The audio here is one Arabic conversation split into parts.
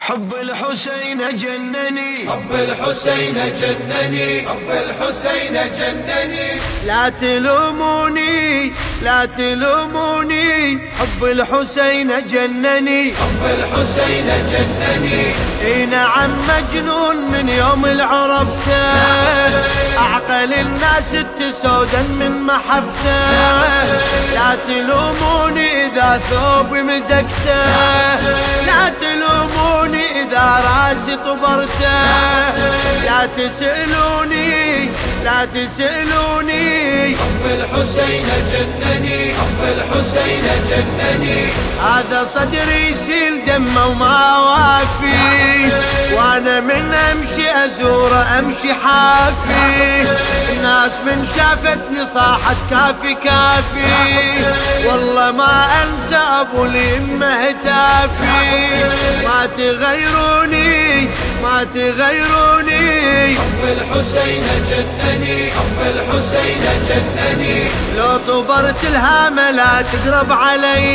حب الحسين جنني، حب الحسين جنني، حب الحسين جنني. لا تلوموني لا تلوموني، حب الحسين جنني، حب الحسين جنني. اي نعم مجنون من يوم العرفته، اعقل الناس التسودا من محبته. لا تلوموني اذا ثوبي مزقته، لا تلوموني اذا راسي طبرته. لا تسألوني لا تسألوني، حب الحسين جنني، حب الحسين جنني. هذا صدري يسيل دمه وما وافي، وانا من امشي ازوره امشي حافي. الناس من شافتني صاحت كافي كافي، والله ما انسى ابو اليمه هتافي. ما تغيروني ما تغيروني، حب الحسين جنني، حب الحسين جنني. لو طبرت الهامة لا تقرب علي،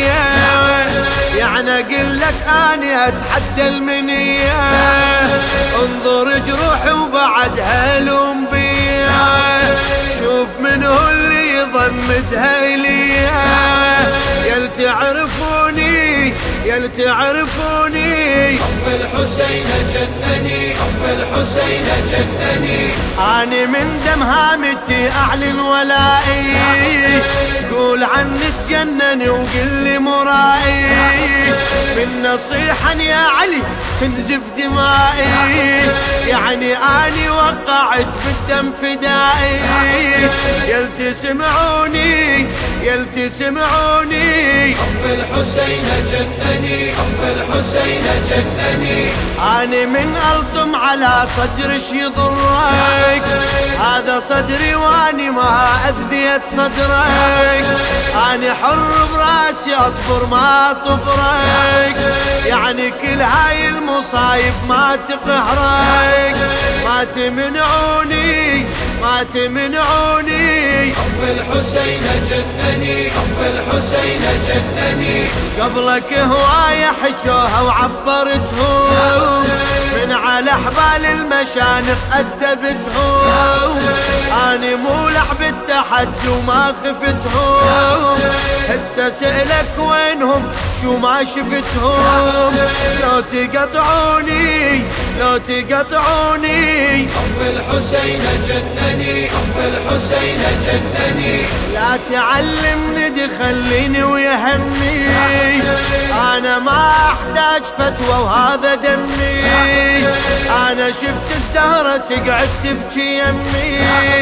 يعني اقول لك اني اتحدى المنية. انظر جروحي وبعدها لوم بيا، شوف من هو اللي يضمدها اليا. يل تعرفوني يل تعرفوني، حب الحسين جنني، حب الحسين جنني. أنا من دم هامتي أعلن ولائي، قول عني تجنني وقل لي مرائي. من نصيحا يا علي تنزف دمائي، يعني أني وقعت بالدم فدائي. يل تسمعوني يل تسمعوني، حب الحسين جنني، حب الحسين جنني. أنا من ألطم على صدرش يضرك، هذا صدري واني ما أذيت صدرك. أنا حر براسي أطفر ما طفرك، يعني كل هاي المصايب ما تقهرك. ما تمنعوني ما تمنعوني، حب الحسين جنني، حب الحسين جنني. قبلك هواية حجوها وعبرتهم، من على حبال المشانق أدبتهم. أنا مولع بالتحدي وما خفتهم، هسه سألك وينهم شو ما شفتهم. لو تقطعوني لو تقطعوني، حب الحسين جنني، حب الحسين جنني. لا تعلمني دخليني ويهمني، أنا ما أحتاج فتوى وهذا دمي. أنا شفت الزهرة تقعد تبكي يمي،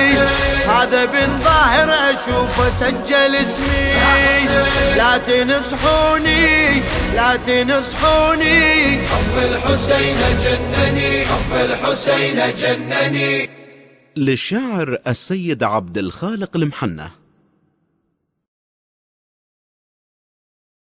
هذا بن ظاهر أشوفه سجل اسمي. لا تنصحوني لا تنصحوني، حب الحسين جنني، حب الحسين جنني. للشاعر السيد عبد الخالق المحنة.